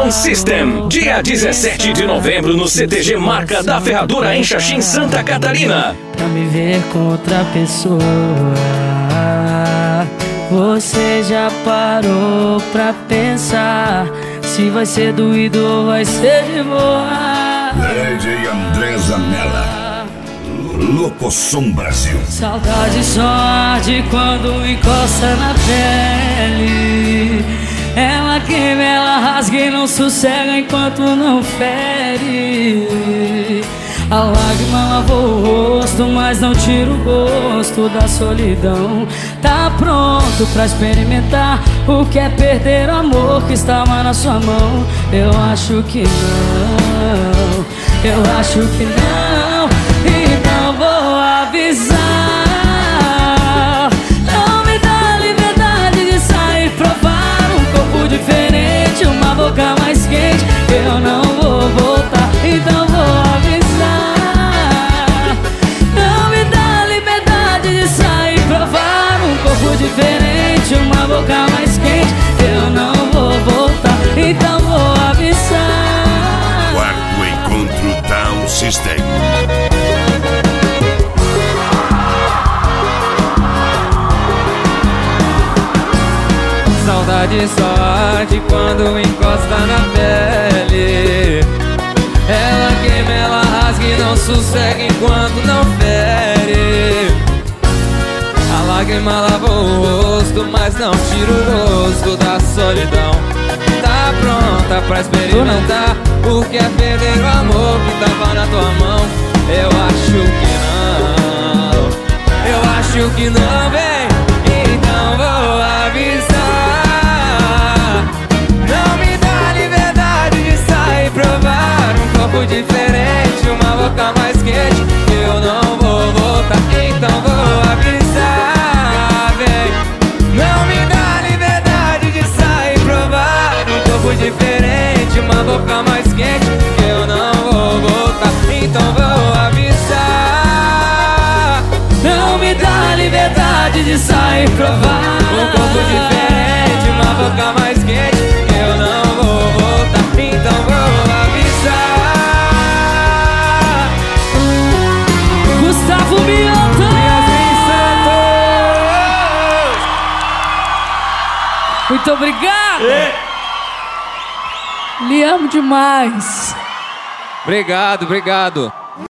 Sound System, dia 17 de novembro no CTG Marca da Ferradura em Xaxim, Santa Catarina. Pra me ver com outra pessoa, você já parou pra pensar se vai ser doído ou vai ser de boa? DJ André Zanella, Locosom Brasil. Saudade só arde quando encosta na pele. Ela queima, ela rasga e não sossega enquanto não fere. A lágrima lavou o rosto, mas não tira o gosto da solidão. Tá pronto pra experimentar o que é perder o amor que estava na sua mão? Eu acho que não, eu acho que não. Então vou avisar. Não me dá liberdade de sair, provar um corpo diferente, uma boca mais quente. Eu não vou voltar, então vou avisar. Não me dá liberdade de sair, provar um corpo diferente, uma boca mais quente. Eu não vou voltar, então vou avisar. Quarto encontro Sound System. Saudade só arde quando encosta na pele. Ela queima, ela rasga e não sossega enquanto não fere. A lágrima lavou o rosto, mas não tira o rosto da solidão. Tá pronta pra experimentar o que é perder o amor que tava na tua mão? Eu acho que não, eu acho que não, vem. Então vou avisar. Não me dá liberdade de sair, provar um corpo diferente, uma boca mais quente. Eu não vou voltar, então vou avisar, vem. Não me dá liberdade de sair, provar um corpo diferente, uma boca mais quente. Eu não vou voltar, então vou avisar. Não me dá liberdade de sair, provar um corpo diferente, uma boca mais quente. Eu não vou voltar, então vou avisar. Gustavo Mioto. Muito obrigado. Lhe amo demais. Obrigado, obrigado.